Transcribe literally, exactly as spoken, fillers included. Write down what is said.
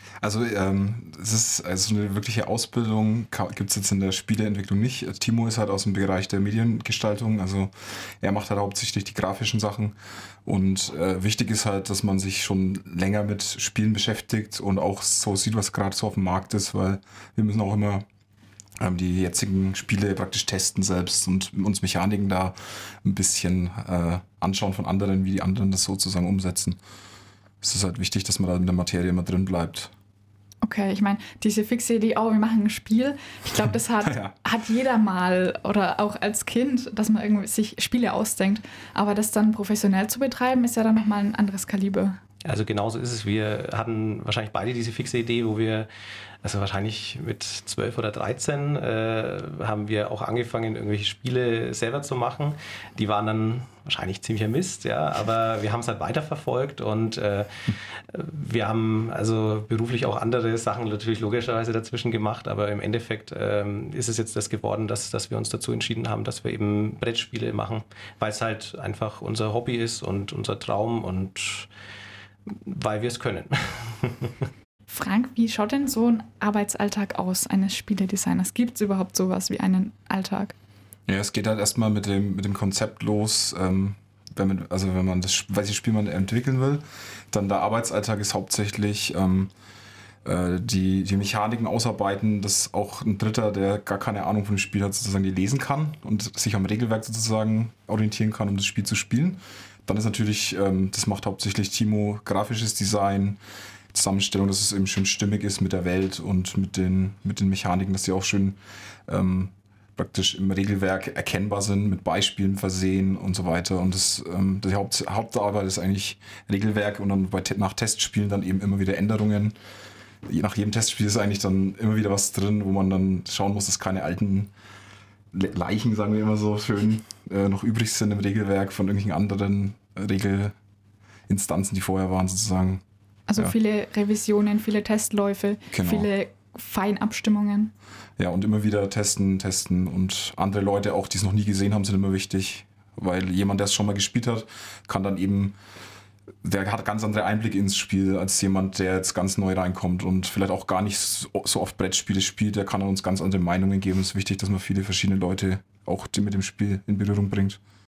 Also ähm, es ist also eine wirkliche Ausbildung gibt es jetzt in der Spieleentwicklung nicht. Timo ist halt aus dem Bereich der Mediengestaltung, also er macht halt hauptsächlich die grafischen Sachen und äh, wichtig ist halt, dass man sich schon länger mit Spielen beschäftigt und auch so sieht, was gerade so auf dem Markt ist, weil wir müssen auch immer ähm, die jetzigen Spiele praktisch testen selbst und uns Mechaniken da ein bisschen äh, anschauen von anderen, wie die anderen das sozusagen umsetzen. Es ist halt wichtig, dass man da in der Materie immer drin bleibt. Okay, ich meine, diese fixe Idee, oh, wir machen ein Spiel, ich glaube, das hat, ja. hat jeder mal oder auch als Kind, dass man irgendwie sich Spiele ausdenkt. Aber das dann professionell zu betreiben, ist ja dann nochmal ein anderes Kaliber. Also genauso ist es. Wir hatten wahrscheinlich beide diese fixe Idee, wo wir, also wahrscheinlich mit zwölf oder dreizehn, äh, haben wir auch angefangen, irgendwelche Spiele selber zu machen. Die waren dann wahrscheinlich ziemlicher Mist, ja, aber wir haben es halt weiterverfolgt und äh, wir haben also beruflich auch andere Sachen natürlich logischerweise dazwischen gemacht, aber im Endeffekt ähm, ist es jetzt das geworden, dass, dass wir uns dazu entschieden haben, dass wir eben Brettspiele machen, weil es halt einfach unser Hobby ist und unser Traum und weil wir es können. Frank, wie schaut denn so ein Arbeitsalltag aus eines Spieledesigners? Gibt es überhaupt sowas wie einen Alltag? Ja, es geht halt erstmal mit dem, mit dem Konzept los, ähm, wenn man, also wenn man das, welches Spiel man entwickeln will. Dann der Arbeitsalltag ist hauptsächlich ähm, äh, die, die Mechaniken ausarbeiten, dass auch ein Dritter, der gar keine Ahnung von dem Spiel hat, sozusagen die lesen kann und sich am Regelwerk sozusagen orientieren kann, um das Spiel zu spielen. Dann ist natürlich, ähm, das macht hauptsächlich Timo, grafisches Design, Zusammenstellung, dass es eben schön stimmig ist mit der Welt und mit den, mit den Mechaniken, dass die auch schön ähm, praktisch im Regelwerk erkennbar sind, mit Beispielen versehen und so weiter. Und das, ähm, die Haupt, Hauptarbeit ist eigentlich Regelwerk und dann bei, nach Testspielen dann eben immer wieder Änderungen. Je nach jedem Testspiel ist eigentlich dann immer wieder was drin, wo man dann schauen muss, dass keine alten Leichen, sagen wir immer so schön, äh, noch übrig sind im Regelwerk von irgendwelchen anderen Regelinstanzen, die vorher waren sozusagen. Also ja. viele Revisionen, viele Testläufe, genau. viele Feinabstimmungen. Ja, und immer wieder testen, testen und andere Leute auch, die es noch nie gesehen haben, sind immer wichtig, weil jemand, der es schon mal gespielt hat, kann dann eben, der hat ganz andere Einblicke ins Spiel als jemand, der jetzt ganz neu reinkommt und vielleicht auch gar nicht so oft Brettspiele spielt, der kann uns ganz andere Meinungen geben. Es ist wichtig, dass man viele verschiedene Leute auch mit dem Spiel in Berührung bringt.